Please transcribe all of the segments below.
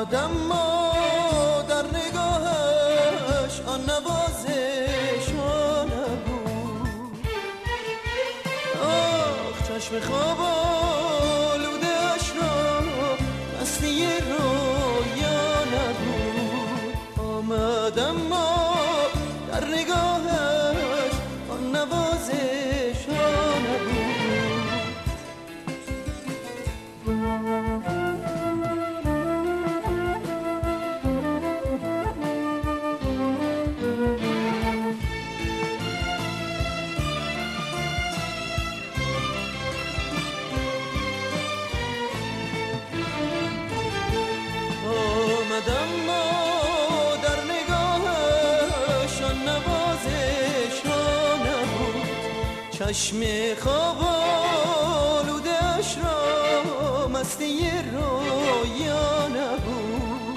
آمد اما در نگاهش آن نوازش ها نبود. آخ چشم خواب آلودش را مستی رویا نبود. آمد اما در نگاهش آن نوازش ها نبود. چشم خواب آلودش را مستی رویا نبود.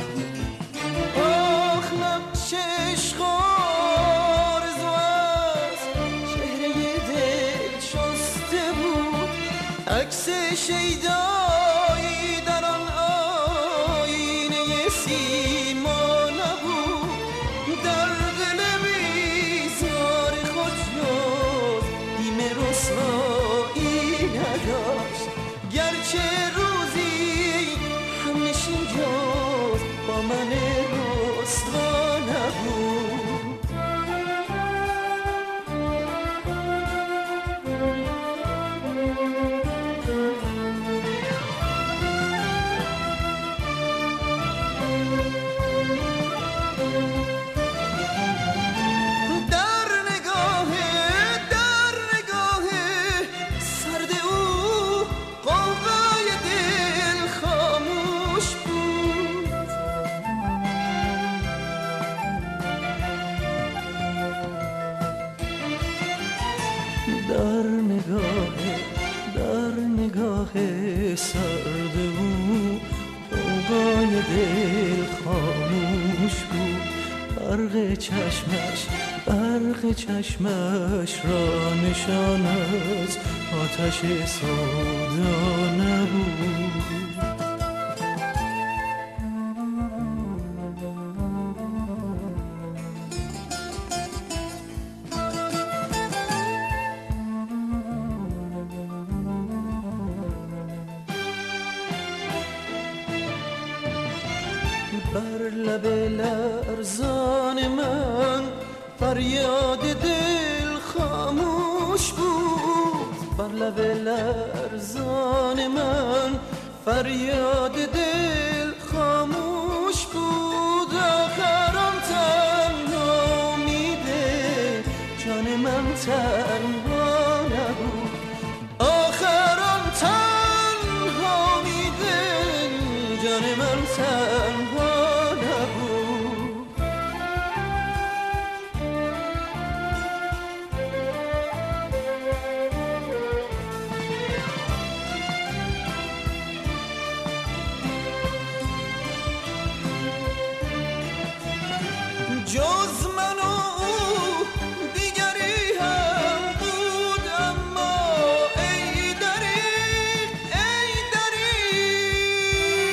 آخ نقش عشق آرزو از چهره دل شسته بود. عکس شیدایی در آن آینه سیما نبود. در دل بیزار خود رسوایی نداشت. گرچه روزی هم نشین جز با من رسوا نبود. در نگاه سرد او غوغای دل خاموش بود. برق چشمش را نشان از آتش سودا نبود. بر لب لرزان من فریاد دل خاموش بود. بر لب لرزان من فریاد دل خاموش بود. آخرم تنها امیده جان من تنها نبود. آخرم تنها امیده جان من تنها جز من و او دیگری هم بود. اما ای دریغ ای دریغ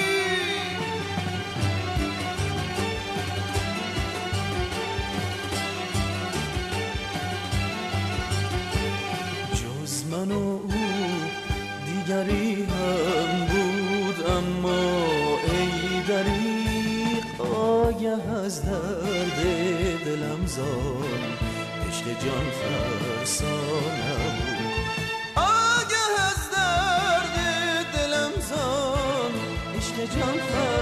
جز من و او دیگری هم بود. اما ای دریغ آگه از درد دلم زاد عشق جان فرسا نبود. آگه از درد دلم زاد عشق جان فرسا